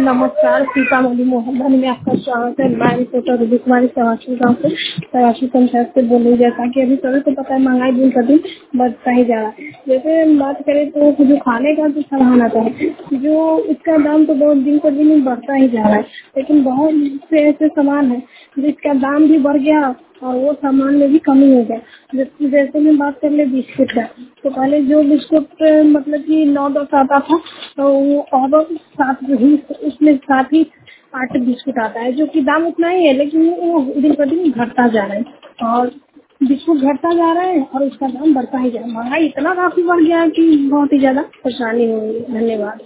नमस्कार, सीतामढ़ी मोहल्ला में आपका स्वागत है। मैं रिपोर्टर रूबी कुमारी सवासी गाँव से सवासी पंचायत से बोल रही। जैसा कि अभी सभी को पता है, महंगाई दिन प्रतिदिन बढ़ता ही जा रहा है। जैसे हम बात करें तो जो खाने का जो सामान आता है, जो इसका दाम तो बहुत दिन प्रतिदिन बढ़ता ही जा रहा है, लेकिन बहुत से ऐसे सामान है जिसका दाम भी बढ़ गया और वो सामान में भी कमी हो गया। जैसे मैं बात कर ले बिस्कुट का, तो पहले जो बिस्कुट मतलब कि 9-10 आता था, तो वो अब 7 ही, उसमें 7 ही 8 बिस्कुट आता है, जो कि दाम उतना ही है, लेकिन वो दिन प्रतिदिन घटता जा रहा है और बिस्कुट घटता जा रहा है और उसका दाम बढ़ता ही जा रहा है। महंगाई इतना काफी बढ़ गया है कि बहुत ही ज्यादा परेशानी हो रही है। धन्यवाद।